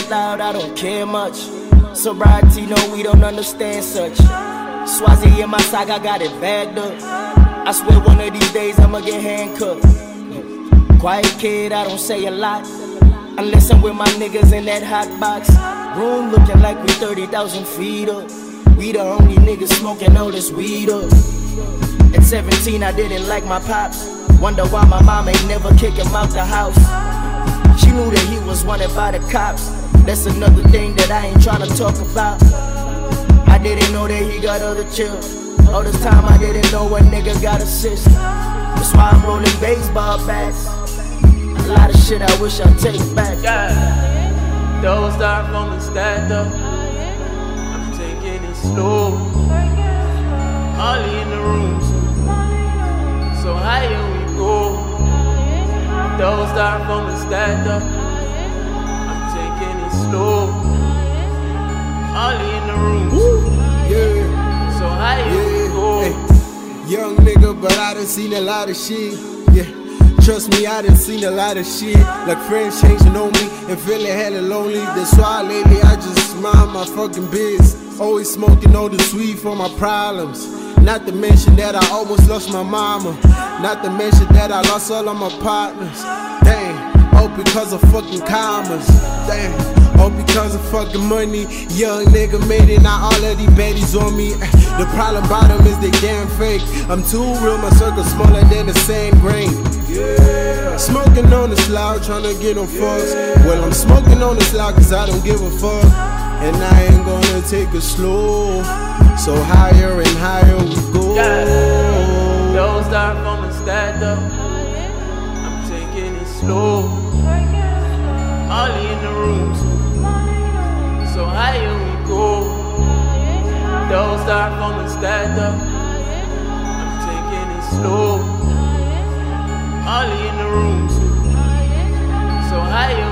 cashed out, I don't care much. Sobriety, no, we don't understand such. Swazi in my sock, I got it bagged up. I swear one of these days I'ma get handcuffed. Quiet kid, I don't say a lot, unless I'm with my niggas in that hot box. Room looking like we 30,000 feet up. We the only niggas smoking all this weed up. At 17 I didn't like my pops. Wonder why my mom ain't never kick him out the house. She knew that he was wanted by the cops. That's another thing that I ain't tryna talk about. I didn't know that he got other chills. All this time I didn't know a nigga got a sister. That's why I'm rolling baseball bats. A lot of shit I wish I'd take back. Yeah. Those dark moments stacked up. I'm taking it slow. Molly in the room, so higher we go. Those dark moments stacked up. I'm taking it slow. Molly in the room, so higher we go. Hey. Young nigga, but I done seen a lot of shit. Yeah. Trust me, I done seen a lot of shit. Like friends changing on me and feeling hella lonely. That's why lately I just mind my fucking biz. Always smoking all the sweet for my problems. Not to mention that I almost lost my mama. Not to mention that I lost all of my partners. Damn, all because of fucking commas. Damn, all because of fucking money. Young nigga made it, now all of these baddies on me. The problem about them is they damn fake. I'm too real, my circle smaller than the sand grain. Yeah. Smoking on the slough, tryna get on fucks. Well, I'm smoking on the slough cause I don't give a fuck. And I ain't gonna take it slow. So higher and higher we go. Yeah. Those dark moments stacked up. I'm taking it slow. Molly in the room, so higher we go. Those dark moments stacked up. I'm taking it slow. Molly in the room, so higher